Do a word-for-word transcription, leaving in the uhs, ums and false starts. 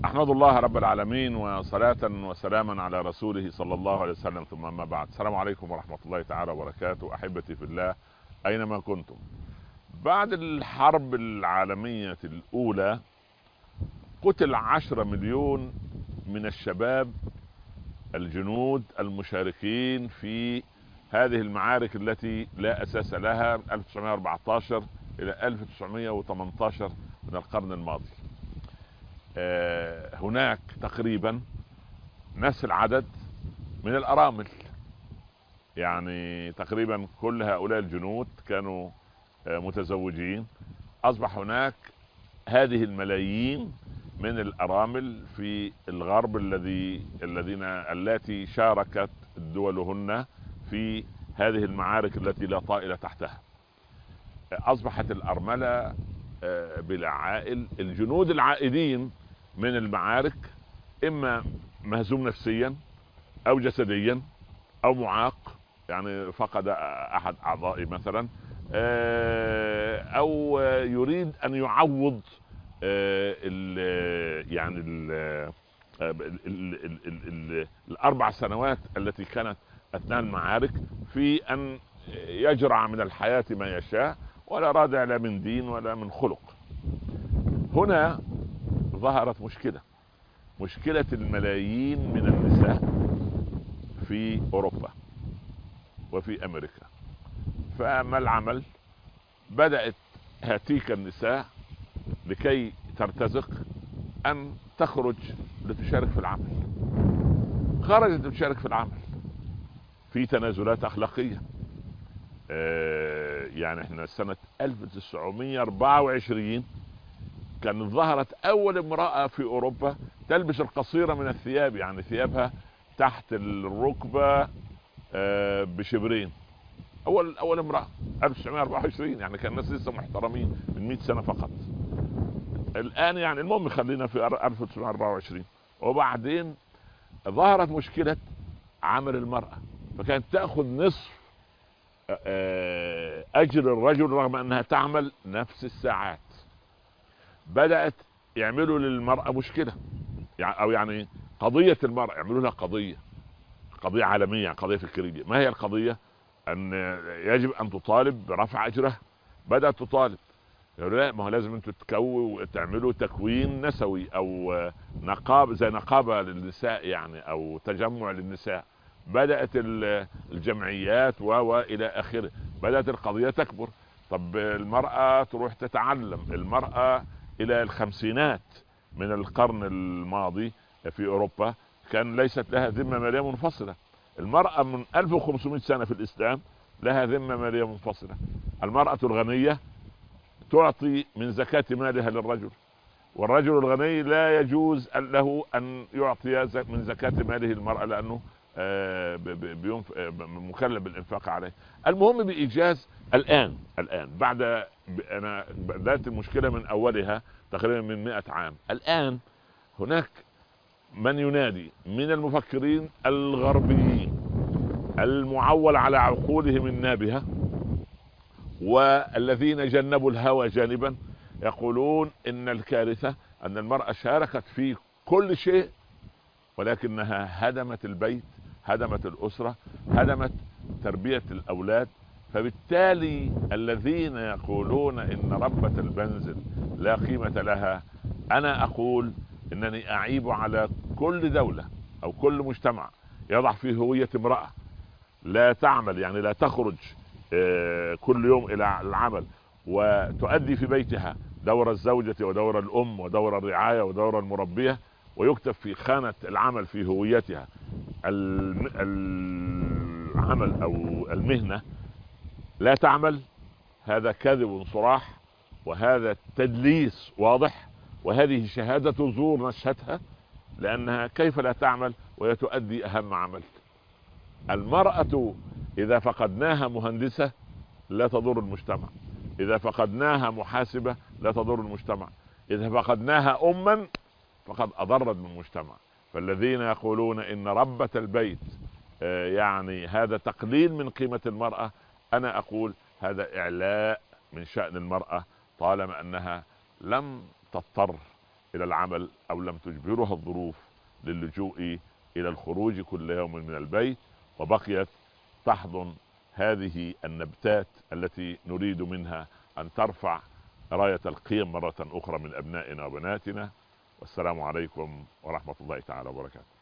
أحمد الله رب العالمين، وصلاة وسلاما على رسوله صلى الله عليه وسلم، ثم أما بعد. السلام عليكم ورحمة الله تعالى وبركاته. أحبتي في الله أينما كنتم، بعد الحرب العالمية الأولى قتل عشرة مليون من الشباب الجنود المشاركين في هذه المعارك التي لا أساس لها من ألف وتسعمائة وأربعة عشر إلى ألف وتسعمائة وثمانية عشر من القرن الماضي. هناك تقريبا نفس العدد من الأرامل، يعني تقريبا كل هؤلاء الجنود كانوا متزوجين. أصبح هناك هذه الملايين من الأرامل في الغرب الذي الذين التي شاركت دولهن في هذه المعارك التي لا طائل تحتها. أصبحت الأرملة بلا عائل. الجنود العائدين من المعارك إما مهزوم نفسيا أو جسديا أو معاق، يعني فقد أحد أعضائه مثلا، أو يريد أن يعوض ال يعني ال ال ال ال ال الأربع سنوات التي كانت أثناء المعارك في أن يجرع من الحياة ما يشاء، ولا رادع لا من دين ولا من خلق. هنا ظهرت مشكلة مشكلة الملايين من النساء في أوروبا وفي أمريكا. فما العمل؟ بدأت هاتيك النساء لكي ترتزق أن تخرج لتشارك في العمل. خرجت لتشارك في العمل في تنازلات أخلاقية. يعني احنا سنة ألف وتسعمائة وأربعة وعشرين كانت ظهرت أول امرأة في أوروبا تلبس القصيرة من الثياب، يعني ثيابها تحت الركبة بشبرين. أول أول امرأة ألف وتسعمائة وأربعة وعشرين، يعني كان الناس لسه محترمين من مئة سنة فقط. الآن يعني المهم خلينا في ألف وتسعمائة وأربعة وعشرين. وبعدين ظهرت مشكلة عمل المرأة، فكانت تأخذ نصف أجر الرجل رغم أنها تعمل نفس الساعات. بدأت يعملوا للمرأة مشكلة، يعني أو يعني قضية المرأة يعملوا لها قضية قضية عالمية، قضية فكرية. ما هي القضية؟ أن يجب أن تطالب برفع أجرها. بدأت تطالب، لا ما هو لازم انتوا تكونوا تعملوا تكوين نسوي او نقابه زي نقابه للنساء، يعني او تجمع للنساء. بدات الجمعيات والى اخره. بدات القضيه تكبر. طب المراه تروح تتعلم. المراه الى الخمسينات من القرن الماضي في اوروبا كان ليست لها ذمه ماليه منفصله. المراه من ألف وخمسمائة سنه في الاسلام لها ذمه ماليه منفصله. المراه الغنيه تعطي من زكاة مالها للرجل، والرجل الغني لا يجوز له أن يعطي من زكاة ماله المرأة، لأنه مكلف بالإنفاق عليه. المهم بإيجاز الآن الآن بعد أنا بدأت المشكلة من أولها تقريبا من مئة عام. الآن هناك من ينادي من المفكرين الغربيين المعول على عقولهم النابهة والذين جنبوا الهوى جانبا، يقولون ان الكارثة ان المرأة شاركت في كل شيء، ولكنها هدمت البيت، هدمت الأسرة، هدمت تربية الأولاد. فبالتالي الذين يقولون ان ربة المنزل لا قيمة لها، انا اقول انني اعيب على كل دولة او كل مجتمع يضع فيه هوية امرأة لا تعمل، يعني لا تخرج كل يوم الى العمل وتؤدي في بيتها دور الزوجة ودور الام ودور الرعاية ودور المربية، ويكتب في خانة العمل في هويتها العمل او المهنة لا تعمل. هذا كذب صراح، وهذا تدليس واضح، وهذه شهادة زور نشهدها، لانها كيف لا تعمل وهي تؤدي اهم عمل. المرأة إذا فقدناها مهندسة لا تضر المجتمع، إذا فقدناها محاسبة لا تضر المجتمع، إذا فقدناها أما فقد أضرت بالمجتمع. فالذين يقولون إن ربة البيت يعني هذا تقليل من قيمة المرأة، أنا أقول هذا إعلاء من شأن المرأة طالما أنها لم تضطر الى العمل او لم تجبرها الظروف للجوء الى الخروج كل يوم من البيت، وبقيت تحضن هذه النبتات التي نريد منها ان ترفع راية القيم مرة اخرى من ابنائنا وبناتنا. والسلام عليكم ورحمة الله تعالى وبركاته.